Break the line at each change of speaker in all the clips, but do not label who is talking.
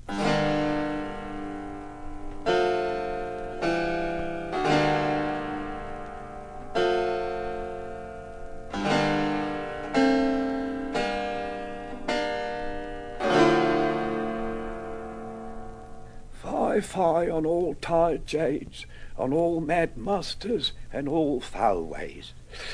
Fie on all tired jades, on all mad masters, and all foul ways.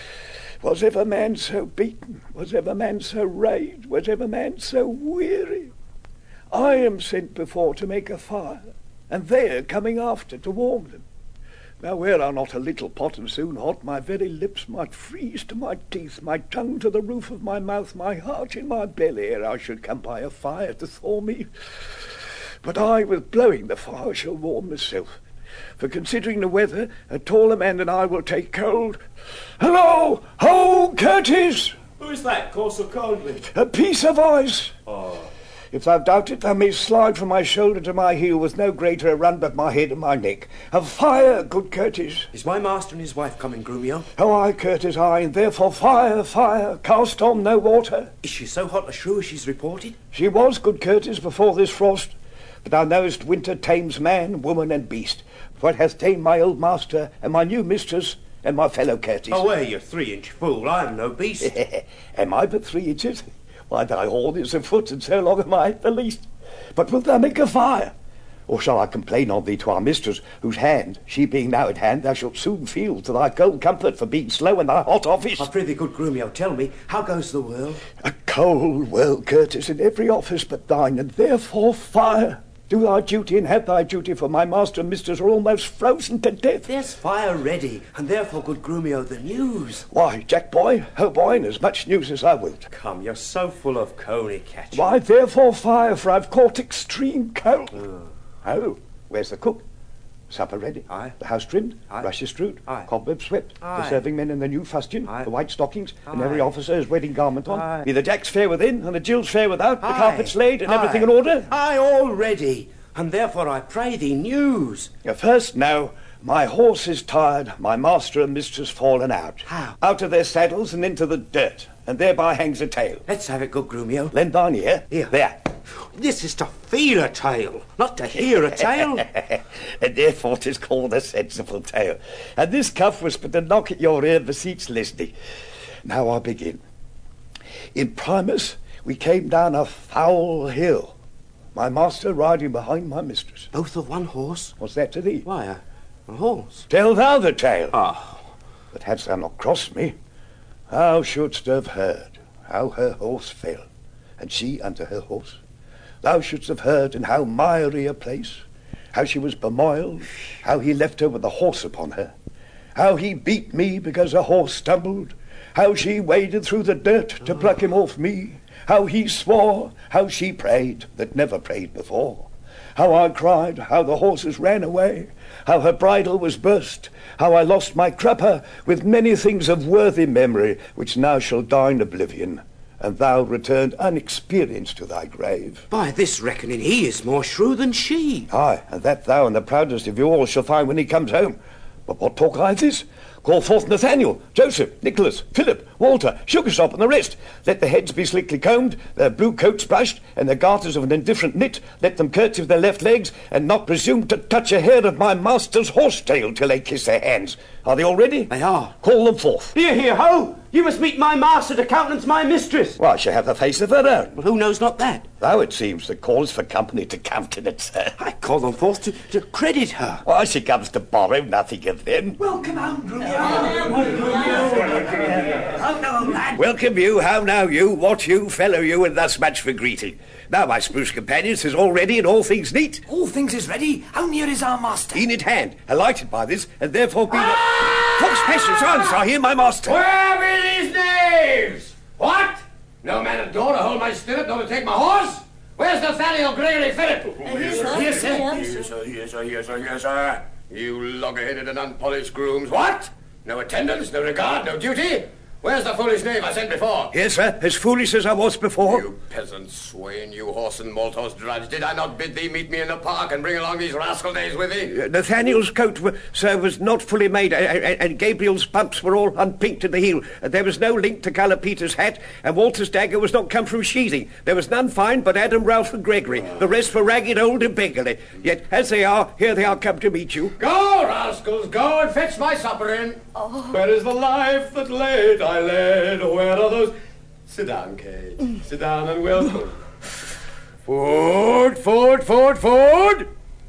Was ever man so beaten? Was ever man so raged? Was ever man so weary? I am sent before to make a fire, and they are coming after to warm them. Now were I not a little pot and soon hot, my very lips might freeze to my teeth, my tongue to the roof of my mouth, my heart in my belly, ere I should come by a fire to thaw me. But I, with blowing the fire, shall warm myself. For considering the weather, a taller man than I will take cold. Hello! Ho, Curtis!
Who is that, call so coldly?
A piece of ice.
Oh.
If thou doubt it, thou mayst slide from my shoulder to my heel with no greater a run but my head and my neck. Of fire, good Curtis.
Is my master and his wife coming, Grumio?
Oh, aye, Curtis, aye, and therefore fire, fire, cast on no water.
Is she so hot a shrew as she's reported?
She was, good Curtis, before this frost. But thou knowest winter tames man, woman, and beast. For it hath tamed my old master, and my new mistress, and my fellow Curtis.
Oh, where, you 3-inch fool, I am no beast.
Am I but 3 inches? Why, thy horn is a foot, and so long am I at the least. But wilt thou make a fire? Or shall I complain of thee to our mistress, whose hand, she being now at hand, thou shalt soon feel to thy cold comfort for being slow in thy hot office?
I prithee, good Grumio, tell me, how goes the world?
A cold world, Curtis, in every office but thine, and therefore fire. Do thy duty and have thy duty, for my master and mistress are almost frozen to death.
There's fire ready, and therefore, good Grumio, the news.
Why, Jack boy, ho boy, and as much news as thou wilt.
Come, you're so full of coney catch.
Why, therefore fire, for I've caught extreme cold. Oh, where's the cook? Supper ready.
Aye.
The house trimmed.
Aye.
Rushes strewed.
Aye.
Cobwebs swept.
Aye.
The serving men in the new fustian.
Aye.
The white stockings. And
Aye.
every officer his wedding garment on.
Aye.
Be the jacks fair within and the Jills fair without. The
Aye.
carpets laid and
Aye.
everything in order.
Aye, all ready. And therefore I pray thee news.
First now, my horse is tired, my master and mistress fallen out.
How?
Out of their saddles and into the dirt, and thereby hangs a tail.
Let's have it, good Grumio.
Lend thine ear.
Here.
There.
This is to feel a tale, not to hear a tale.
And therefore 'tis called a sensible tale. And this cuff was but to knock at your ear, beseech listening. Now I begin. In Primus we came down a foul hill, my master riding behind my mistress.
Both of one horse?
What's that to thee?
Why, a horse.
Tell thou the tale.
Ah.
But hadst thou not crossed me, thou shouldst have heard how her horse fell, and she unto her horse. Thou shouldst have heard in how miry a place, how she was bemoiled, how he left her with a horse upon her, how he beat me because her horse stumbled, how she waded through the dirt to pluck him off me, how he swore, how she prayed that never prayed before, how I cried, how the horses ran away, how her bridle was burst, how I lost my crupper, with many things of worthy memory, which now shall die in oblivion, and thou returned unexperienced to thy grave.
By this reckoning he is more shrew than she.
Aye, and that thou and the proudest of you all shall find when he comes home. But what talk I this? Call forth Nathaniel, Joseph, Nicholas, Philip, Walter, Sugarsop, and the rest. Let the heads be slickly combed, their blue coats brushed, and their garters of an indifferent knit. Let them curtsy with their left legs, and not presume to touch a hair of my master's horse-tail till they kiss their hands. Are they all ready?
They are.
Call them forth.
Here, here, ho! You must meet my master to countenance my mistress.
Why, she have the face of her own.
Well, who knows not that?
Thou, it seems, that calls for company to countenance her.
I call them forth to credit her.
Why, she comes to borrow nothing of them.
Welcome home, Grumio. How now, lad?
Welcome you, how now you, what you, fellow you, and thus much for greeting. Now, my spruce companions, is all ready and all things neat.
All things is ready. How near is our master?
In at hand, alighted by this, and therefore be Fox Passion, silence, I hear my master.
Where be these knaves? What? No man at door to hold my stirrup, nor to take my horse? Where's Nathaniel Gregory Philip?
Yes, sir.
Yes, sir. Yes, sir. You logger-headed and unpolished grooms. What? No attendance, no regard, no duty? Where's the foolish knave I sent before?
Yes, sir, as foolish as I was before.
You peasant swain, you horse and maltose drudge, did I not bid thee meet me in the park and bring along these rascal days with thee?
Nathaniel's coat, sir, was not fully made, and Gabriel's pumps were all unpinked at the heel. There was no link to colour Peter's hat, and Walter's dagger was not come from sheathing. There was none fine but Adam, Ralph, and Gregory. The rest were ragged, old, and beggarly. Yet, as they are, here they are come to meet you.
Go, rascals, go and fetch my supper in.
Oh.
Where is the life that late I led? Where are those... Sit down, Kate. Sit down and welcome. Food, food, food, food!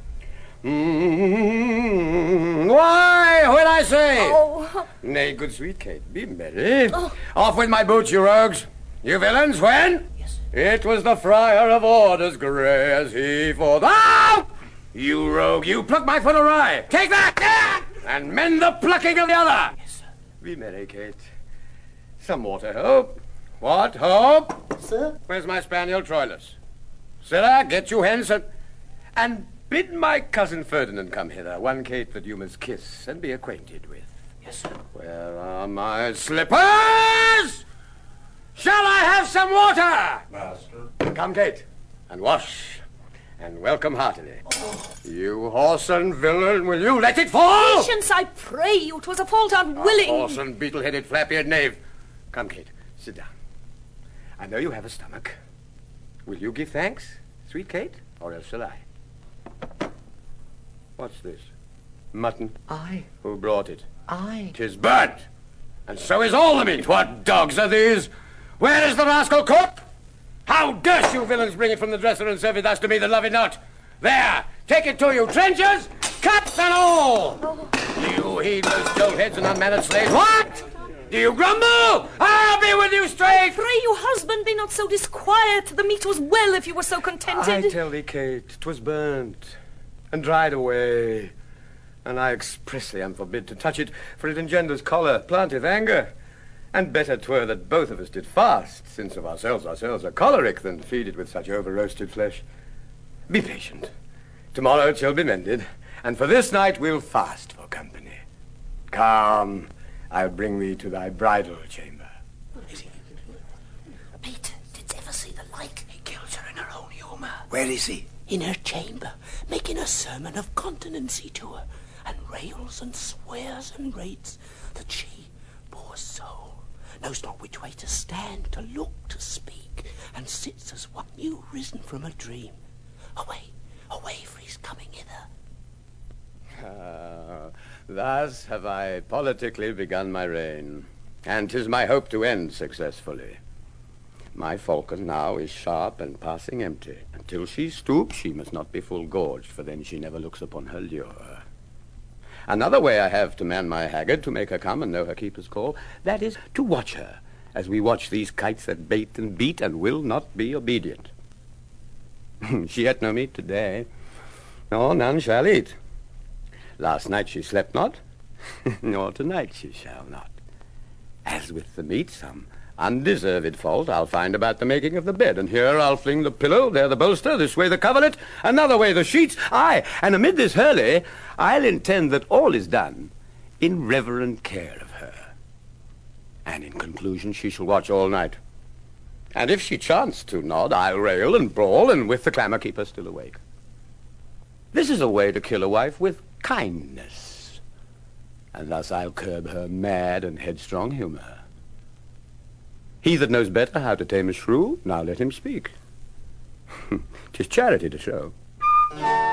Why, what I say?
Oh.
Nay, good sweet Kate, be merry. Oh. Off with my boots, you rogues. You villains, when?
Yes.
It was the friar of orders grey as he for... Ah! You rogue, you pluck my foot awry. Take that! And mend the plucking of the other.
Yes, sir.
Be merry, Kate. Some water, Hope. What, Hope?
Sir?
Where's my spaniel, Troilus? Sirrah, get you hence and bid my cousin Ferdinand come hither, one Kate that you must kiss and be acquainted with.
Yes, sir.
Where are my slippers? Shall I have some water?
Master.
Come, Kate, and wash, and welcome heartily. Oh. You whoreson villain, will you let it fall?
Patience, I pray you. 'Twas a fault unwilling.
Whoreson, beetle-headed, flap-eared knave. Come, Kate, sit down. I know you have a stomach. Will you give thanks, sweet Kate, or else shall I? What's this? Mutton?
Aye.
Who brought it?
Aye.
'Tis burnt, and so is all the meat. What dogs are these? Where is the rascal cook? How durst you villains bring it from the dresser and serve it thus to me that love it not? There, take it to you, trenchers, cuts and all! Oh. You heedless joltheads and unmannered slaves. What? Do you grumble? I'll be with you straight!
Pray you, husband, be not so disquiet. The meat was well if you were so contented.
I tell thee, Kate, 'twas burnt and dried away, and I expressly am forbid to touch it, for it engenders choler, planteth anger. And better 'twere that both of us did fast, since of ourselves are choleric, than feed it with such over-roasted flesh. Be patient. Tomorrow it shall be mended, and for this night we'll fast for company. Come, I'll bring thee to thy bridal chamber.
Peter, didst ever see the like? He kills her in her own humour.
Where is he?
In her chamber, making a sermon of continency to her, and rails and swears and rates that she, poor soul, knows not which way to stand, to look, to speak, and sits as one new risen from a dream. Away, away, for he's coming hither.
Thus have I politically begun my reign, and 'tis my hope to end successfully. My falcon now is sharp and passing empty. Until she stoops, she must not be full gorged, for then she never looks upon her lure. Another way I have to man my haggard, to make her come and know her keeper's call, that is, to watch her, as we watch these kites that bait and beat and will not be obedient. She ate no meat today, nor none shall eat. Last night she slept not, nor tonight she shall not. As with the meat, some undeserved fault I'll find about the making of the bed, and here I'll fling the pillow, there the bolster, this way the coverlet, another way the sheets. Aye, and amid this hurly, I'll intend that all is done in reverent care of her. And in conclusion, she shall watch all night. And if she chance to nod, I'll rail and brawl, and with the clamour keep her still awake. This is a way to kill a wife with kindness, and thus I'll curb her mad and headstrong humour. He that knows better how to tame a shrew, now let him speak. 'Tis charity to show.